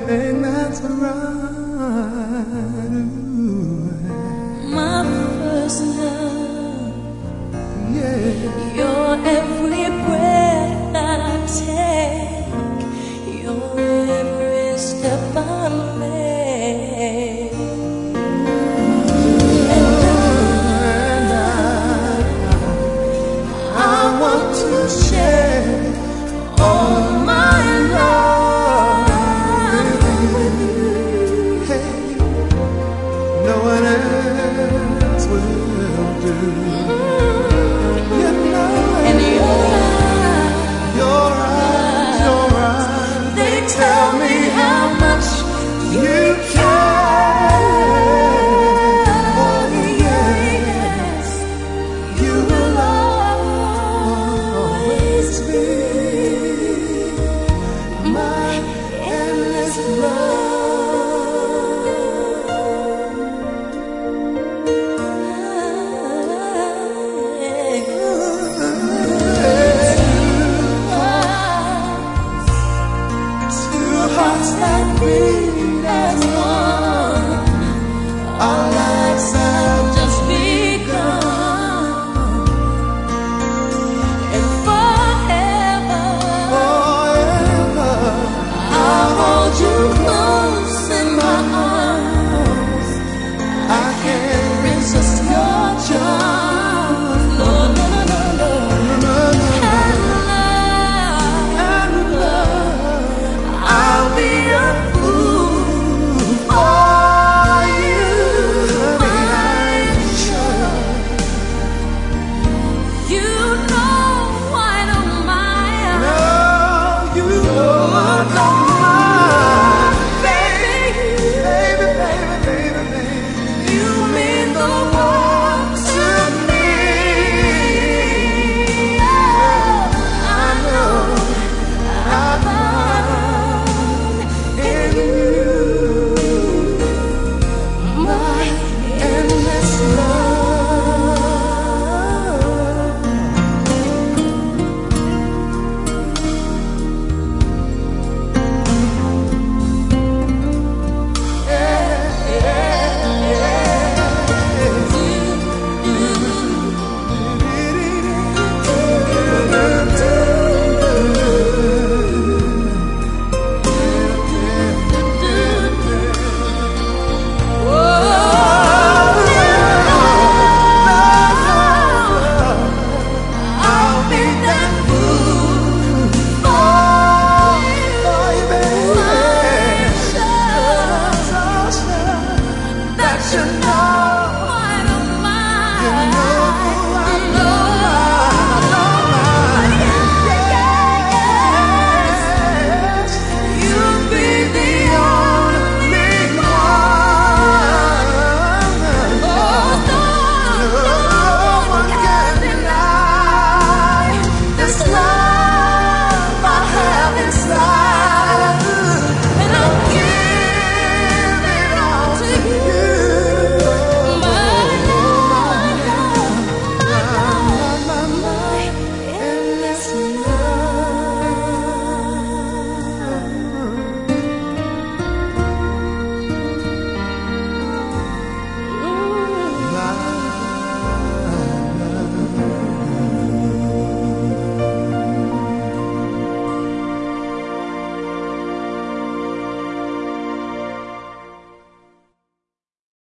thing that's right. Ooh. My first love, Yeah. your every breath that I take, your every step I make. And I want to share all my love with you. Hey, no one else will do. You know, And your eyes, they tell me how much you care. oh yes, you will always be my endless love. Two hearts that beat as one.